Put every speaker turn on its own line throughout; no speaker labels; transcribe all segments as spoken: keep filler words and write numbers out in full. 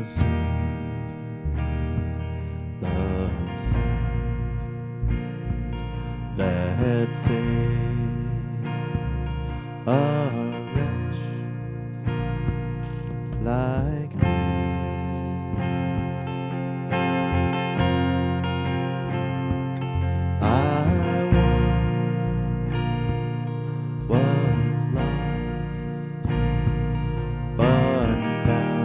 sweet the sound that saved a wretch like me. I once was lost, but now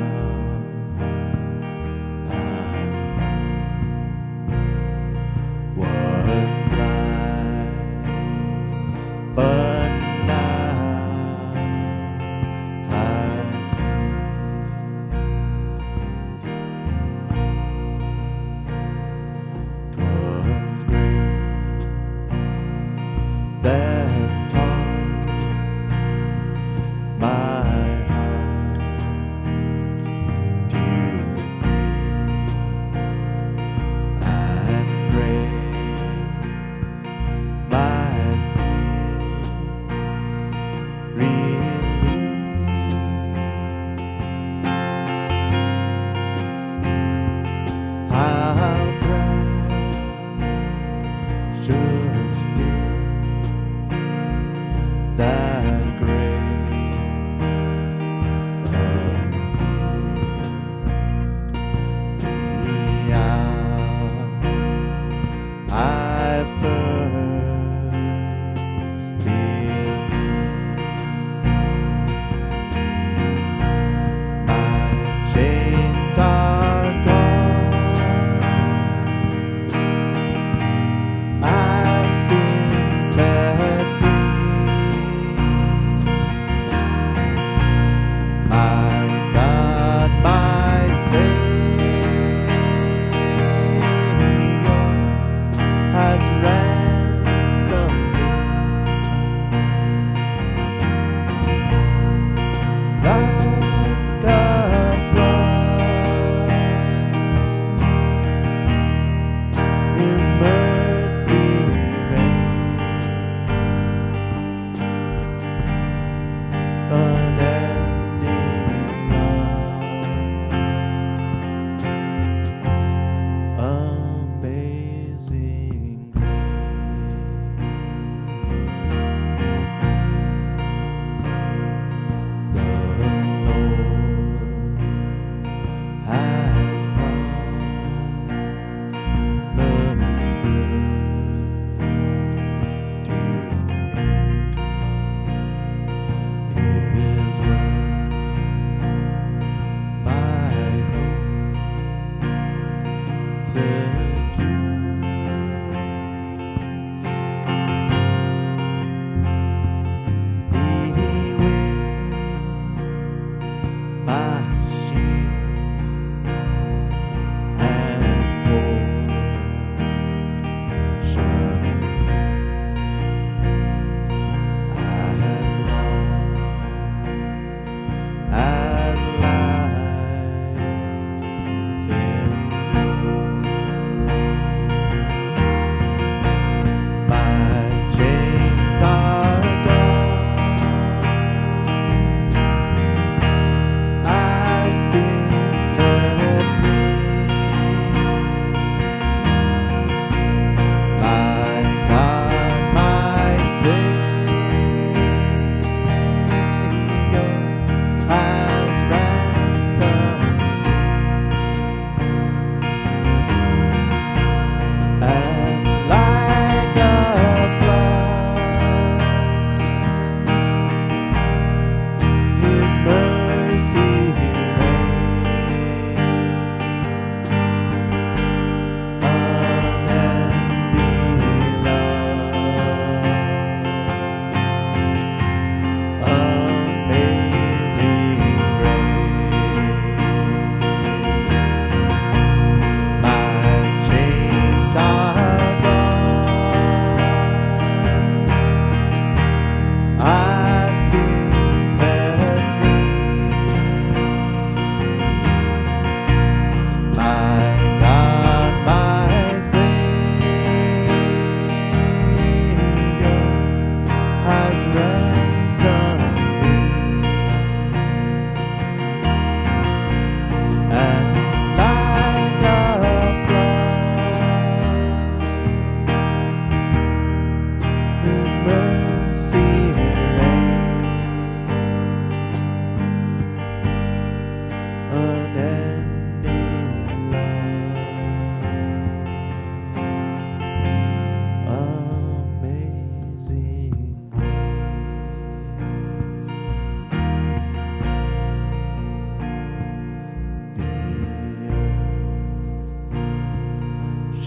I'm found. Was blind, but now I see.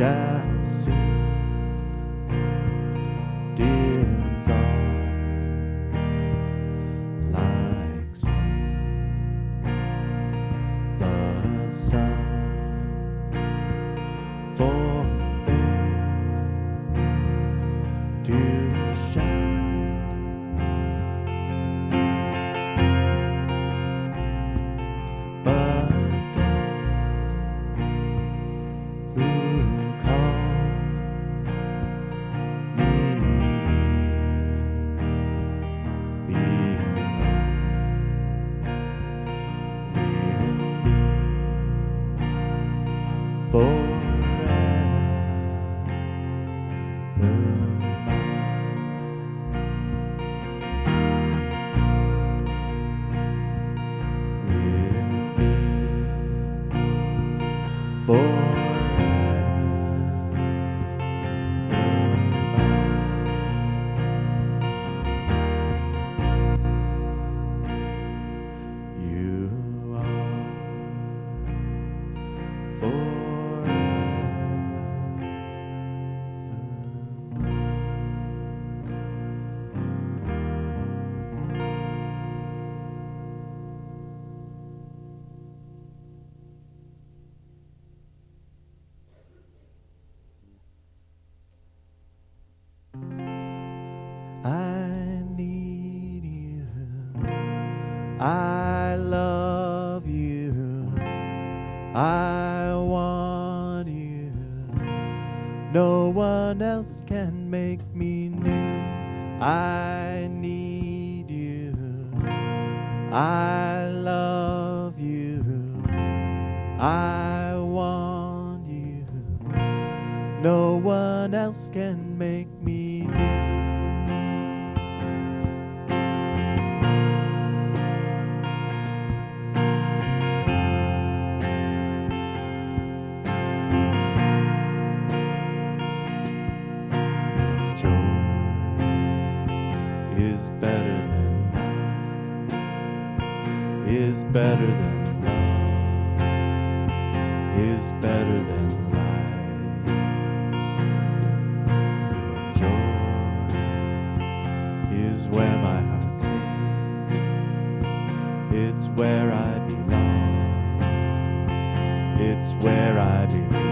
shall soon dissolve like snow. The sun forbear to shine, but God who called me below will be I need you, I love you, I want you. No one else can make me new. I need you, I love you, I want you. No one else can make me new. Is better than life, is better than love, is better than life. Your joy is where my heart sings, it's where I belong, it's where I believe.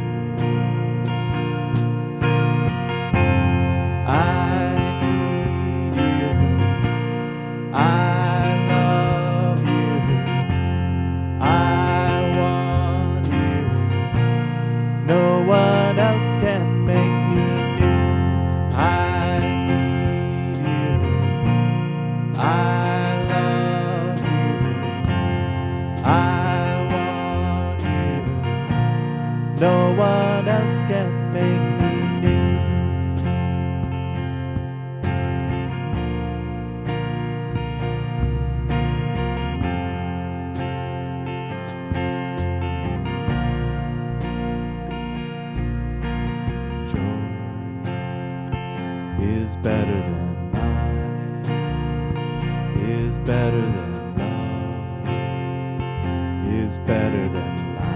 No one else can make me new. Joy is better than life, is better than love, is better than life.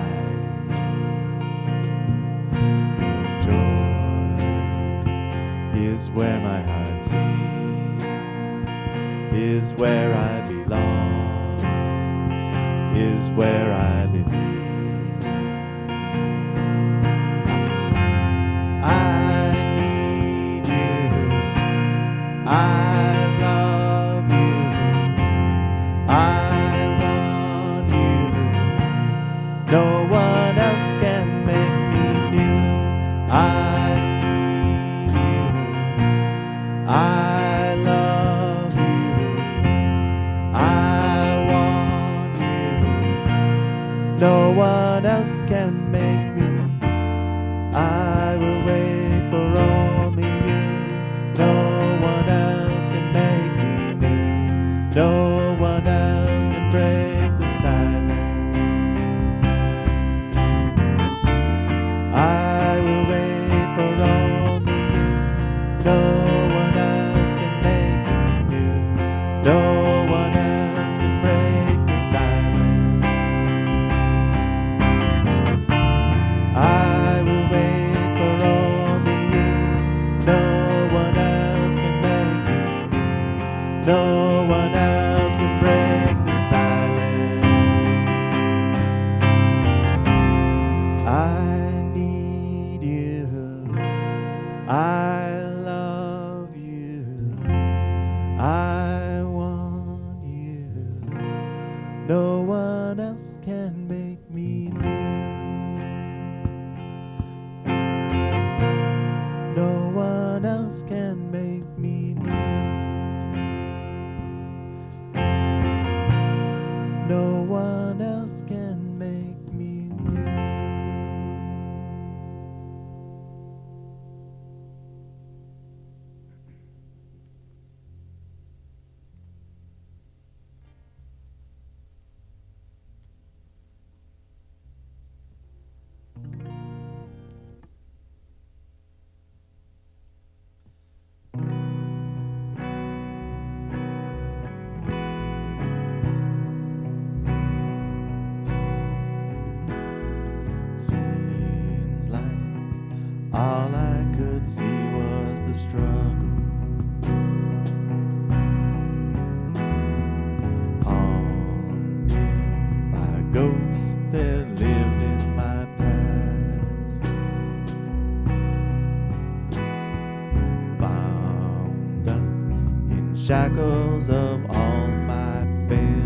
Is where my heart sings, is where I belong, is where I believe. I need you, I love you, I want you. No one else can make me new. I I love you, I want you. No one else can make me. I will wait for only you. No one else can make me new. No one else can break the silence. I will wait for only you. No one else can make me new. No one else can break the silence. I will wait No one else can make me new. No one else can make me new. No one else can make me new. Seems like all I could see was the struggle. Haunted by ghosts that lived in my past. Bound up in shackles of all my failures.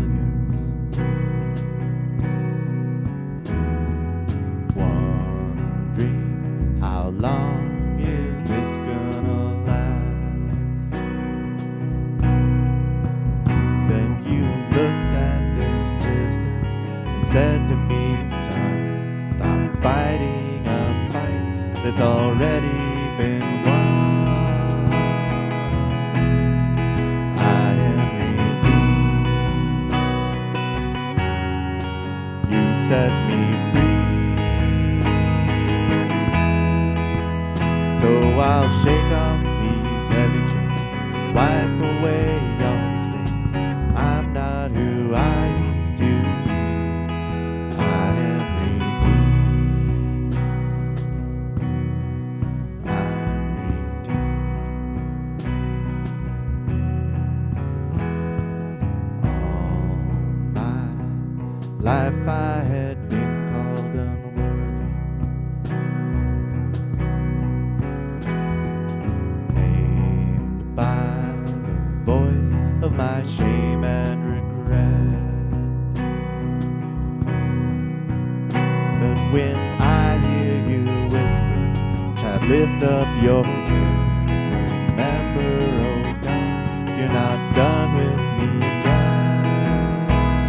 How long is this gonna last? Then you looked at this pistol and said to me, son, stop fighting a fight that's already been won. I am redeemed. You set me free. So I'll shake off these heavy chains, wipe away all the stains. I'm not who I used to be. I am redeemed. I'm redeemed. All my life I had been called unworthy. Of my shame and regret. But when I hear you whisper, child, lift up your head. Remember, oh God, you're not done with me yet.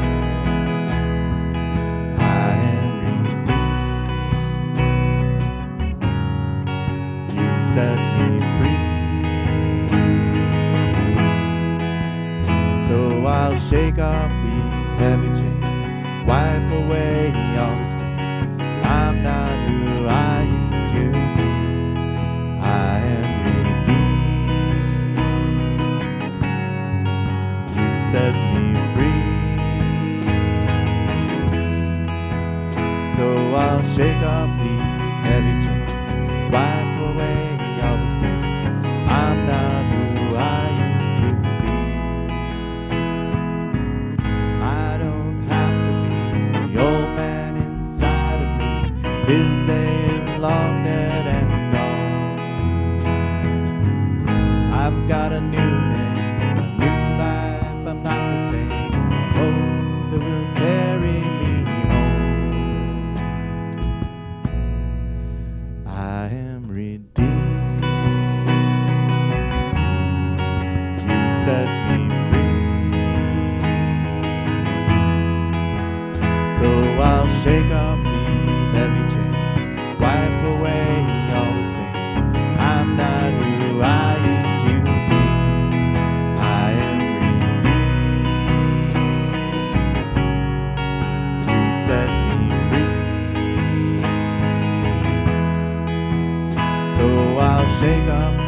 I am redeemed. You set me free. So I'll shake off these heavy chains, wipe away all the stains. I'm not who I used to be. I am redeemed. You set me free. So I'll shake off these heavy chains, wipe away all the stains. I'm not who I used to be. His day is long dead and gone. I've got a new name, a new life. I'm not the same. Hope that will carry me home. I am redeemed. You set me free. So I'll shake off these heavy chains, wipe away all the stains. I'm not who I used to be. I am redeemed. You set me free. So I'll shake off